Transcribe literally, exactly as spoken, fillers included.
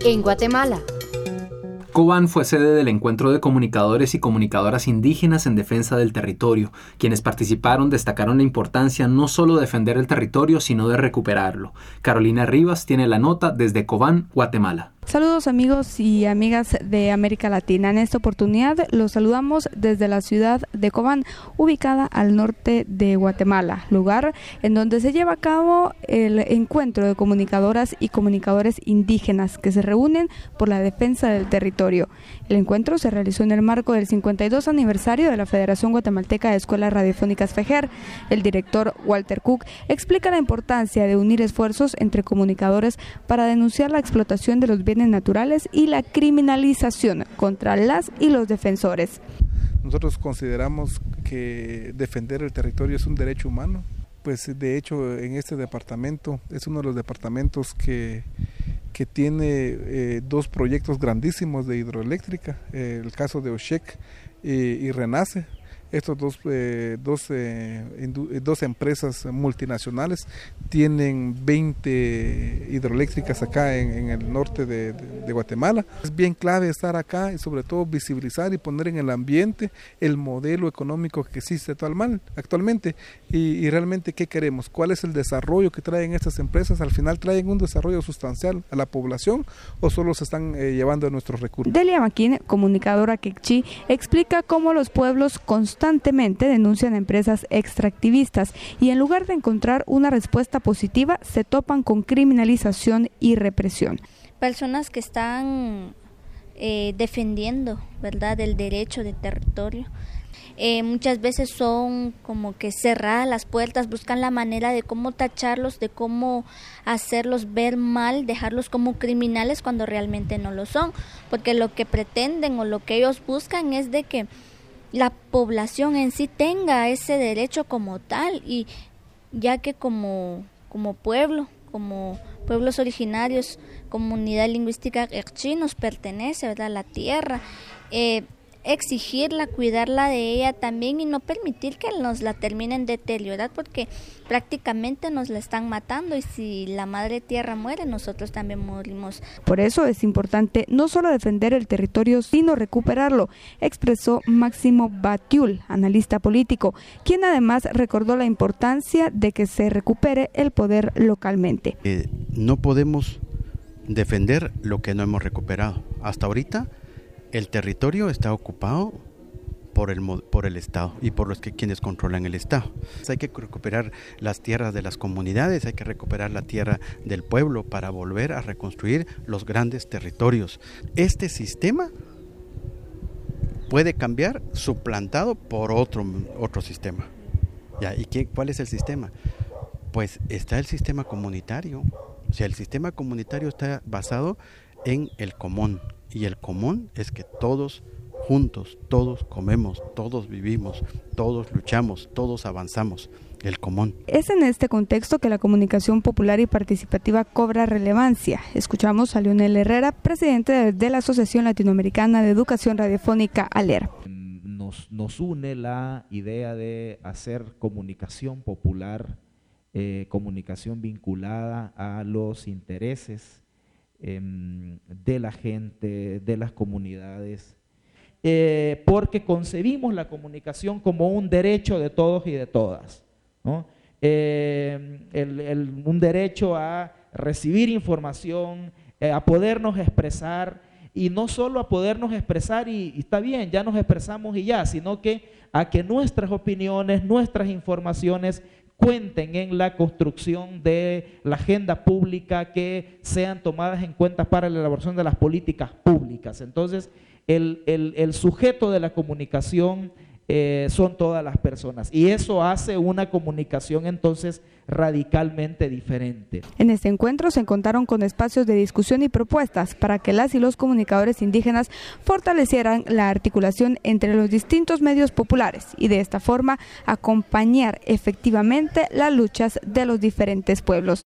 en Guatemala. Cobán fue sede del encuentro de comunicadores y comunicadoras indígenas en defensa del territorio. Quienes participaron destacaron la importancia no solo de defender el territorio, sino de recuperarlo. Carolina Rivas tiene la nota desde Cobán, Guatemala. Saludos amigos y amigas de América Latina. En esta oportunidad los saludamos desde la ciudad de Cobán, ubicada al norte de Guatemala, lugar en donde se lleva a cabo el encuentro de comunicadoras y comunicadores indígenas que se reúnen por la defensa del territorio. El encuentro se realizó en el marco del cincuenta y dos aniversario de la Federación Guatemalteca de Escuelas Radiofónicas FEGER. El director Walter Cook explica la importancia de unir esfuerzos entre comunicadores para denunciar la explotación de los bienes naturales y la criminalización contra las y los defensores. Nosotros consideramos que defender el territorio es un derecho humano, pues de hecho en este departamento es uno de los departamentos que, que tiene eh, dos proyectos grandísimos de hidroeléctrica, eh, el caso de Oshek y, y Renace. Estos dos, eh, dos, eh, dos empresas multinacionales tienen veinte hidroeléctricas acá en, en el norte de, de, de Guatemala. Es bien clave estar acá y sobre todo visibilizar y poner en el ambiente el modelo económico que existe actualmente y, y realmente qué queremos, cuál es el desarrollo que traen estas empresas. Al final traen un desarrollo sustancial a la población o solo se están eh, llevando nuestros recursos. Delia Maquín, comunicadora quechí, explica cómo los pueblos constantemente constantemente denuncian a empresas extractivistas y en lugar de encontrar una respuesta positiva se topan con criminalización y represión. Personas que están eh, defendiendo, ¿verdad?, el derecho de territorio. Eh, muchas veces son como que cerradas las puertas, buscan la manera de cómo tacharlos, de cómo hacerlos ver mal, dejarlos como criminales cuando realmente no lo son, porque lo que pretenden o lo que ellos buscan es de que la población en sí tenga ese derecho como tal, y ya que como, como pueblo, como pueblos originarios, comunidad lingüística quechí nos pertenece, ¿verdad?, la tierra, eh, exigirla, cuidarla de ella también y no permitir que nos la terminen de deteriorar porque prácticamente nos la están matando y si la madre tierra muere, nosotros también morimos. Por eso es importante no solo defender el territorio, sino recuperarlo, expresó Máximo Batiul, analista político, quien además recordó la importancia de que se recupere el poder localmente. Eh, no podemos defender lo que no hemos recuperado. Hasta ahorita el territorio está ocupado por el, por el Estado y por los que quienes controlan el Estado. Hay que recuperar las tierras de las comunidades, hay que recuperar la tierra del pueblo para volver a reconstruir los grandes territorios. Este sistema puede cambiar suplantado por otro, otro sistema. ¿Ya? ¿Y qué, cuál es el sistema? Pues está el sistema comunitario. O sea, el sistema comunitario está basado en el común. Y el común es que todos juntos, todos comemos, todos vivimos, todos luchamos, todos avanzamos, el común. Es en este contexto que la comunicación popular y participativa cobra relevancia. Escuchamos a Leonel Herrera, presidente de la Asociación Latinoamericana de Educación Radiofónica, ALER. Nos, nos une la idea de hacer comunicación popular, eh, comunicación vinculada a los intereses de la gente, de las comunidades, eh, porque concebimos la comunicación como un derecho de todos y de todas, ¿no? Eh, el, el, un derecho a recibir información, eh, a podernos expresar, y no solo a podernos expresar y, y está bien, ya nos expresamos y ya, sino que a que nuestras opiniones, nuestras informaciones cuenten en la construcción de la agenda pública, que sean tomadas en cuenta para la elaboración de las políticas públicas. Entonces, el, el, el sujeto de la comunicación eh, son todas las personas y eso hace una comunicación entonces radicalmente diferente. En este encuentro se contaron con espacios de discusión y propuestas para que las y los comunicadores indígenas fortalecieran la articulación entre los distintos medios populares y de esta forma acompañar efectivamente las luchas de los diferentes pueblos.